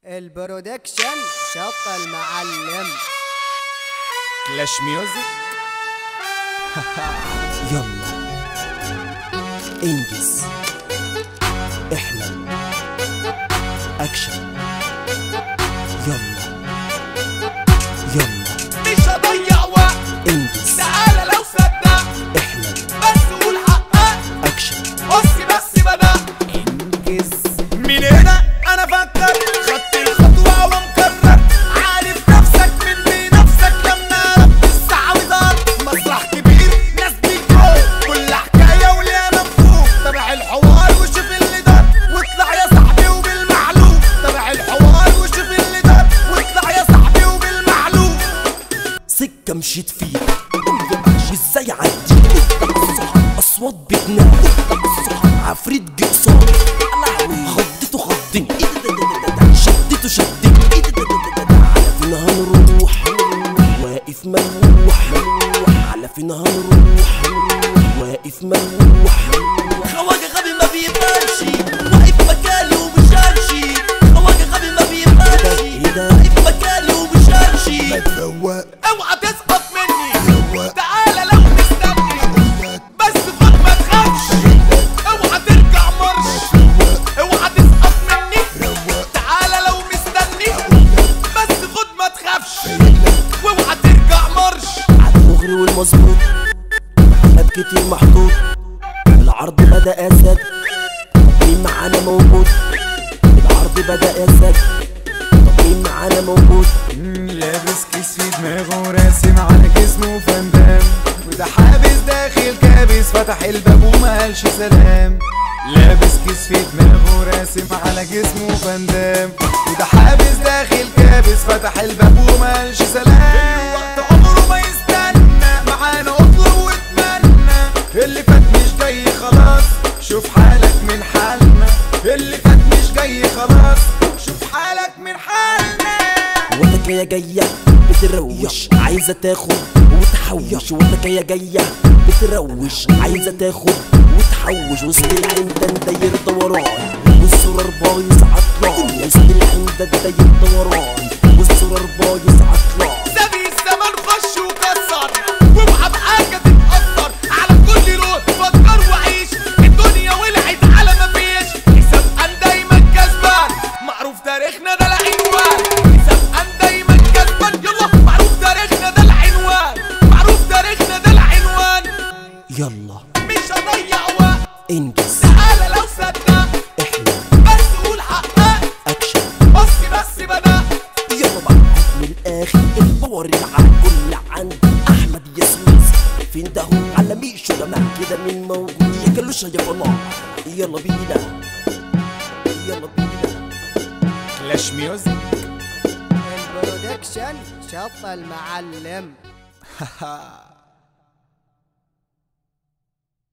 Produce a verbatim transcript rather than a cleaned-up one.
البرودكشن شط المعلم. كلاش ميوزك. يلا انجز، احلم، اكشن. يلا يلا مش هضيع وقت، انجز، تعالى لو صدق، احلم، بس قول حقك، اكشن. بص بس بدأ. انجز من هنا انا فكر، خدت الخطوة ومكرر، عارف نفسك من بنفسك لما ربت السعوذات. مسرح كبير ناس بيجوا، كل حكاية وليها مفهوم. تابع الحوار وشوف اللي دار، واطلع يا صاحبي وبالمعلوم. تابع الحوار وشوف اللي دار، واطلع يا صاحبي وبالمعلوم. سكة مشيت فيها وازاي عدي، اصوات بتنادي، عفريت جه قصادي، خضته خضني، شدته شدني، على فين هنروح، واقف ملوح، على فين هنروح، واقف ملوح. خواجة غبي ما بيفهمش، واقف مكاني ومش همشي. خواجة غبي ما بيفهمش، واقف مكاني ومش همشي. اوعى تسقط مني، تعالى لو مستني، بس خد ما تخافش. اوعى ترجع مرش، اوعى تسقط مني، تعالى لو مستني، بس خد ما تخافش. واوعى ترجع مرش. عالدغري والمظبوط، حاجات كتير محطوط، العرض بدأ أسد، مين معانا موجود؟ العرض بدأ أسد، طب مين معانا موجود؟ لابس كيس في دماغه راسم على جسمه فندام، وده حابس داخل كابس فتح الباب وما قالش سلام. لابس كيس في دماغه راسم على جسمه فندام، وده حابس داخل كابس فتح الباب وما قالش سلام. وقت عمره ما يستنى، معانا اطلب واتمنى. اللي فات مش جاي خلاص، شوف حالك من حالنا. اللي فات مش جاي خلاص، شوف حالك من حالنا. وانت جاية جاية بتروش، عايزة تاخد وتحوش. وانت جاية جاية بتروش، عايزة تاخد وتحوش. وسط العمدان داير دوران، والزرار بايظ عطلان. وسط العمدان داير دوران، والزرار بايظ عطلان. سابي الزمن خش وكسر، واوعى بحاجة تتأثر. على كل لون فكر وعيش، الدنيا ولعت على ما فيش. حساب أن دايما كسبان، معروف تاريخنا ده العنوان. حساب أن دايما كسبان، يلا معروف تاريخنا ده العنوان. معروف تاريخنا ده العنوان. يلا مش هضيع وقت، انجز، تعالى لو صدق، احلم، بس قول حقك، اكشن. بص بس بدأ. يلا بقى من الاخر، الباور اللي على الكل عند احمد ياسمين. فين ده هو على ميشو جماعة كده مين موجود؟ يا كلوشة يا فلاح، يلا بينا يلا بينا. كلاش ميوزك. البرودكشن شط المعلم.